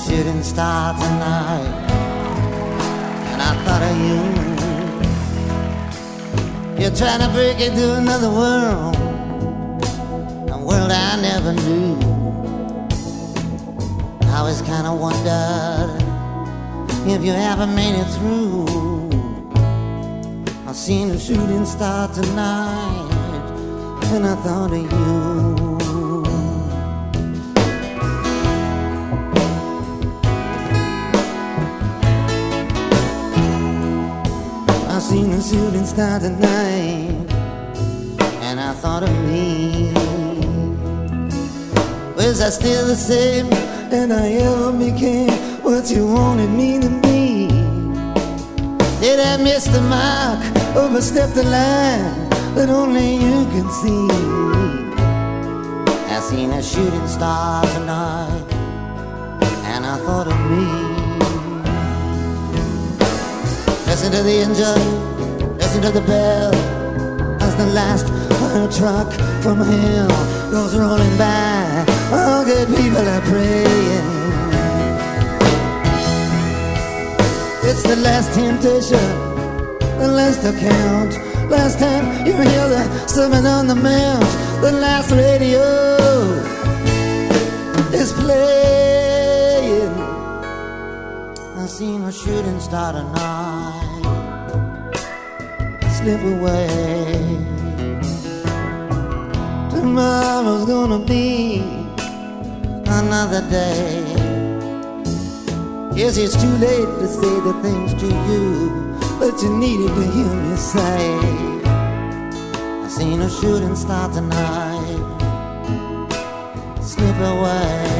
shooting star tonight, and I thought of you. You're trying to break into another world, a world I never knew. I always kind of wondered if you ever made it through. I seen a shooting star tonight, and I thought of you. I seen a shooting star tonight, and I thought of me. Was I still the same that I ever became? What you wanted me to be? Did I miss the mark, overstep the line that only you can see? I seen a shooting star tonight, and I thought of me. Listen to the engine, listen to the bell, as the last fire truck from hell goes rolling by. All good people are praying. It's the last temptation, the last account. Last time you hear the sermon on the mount, the last radio is playing. I seen a shooting star tonight slip away. Tomorrow's gonna be another day. Yes, it's too late to say the things to you that you needed to hear me say. I seen a shooting star tonight slip away.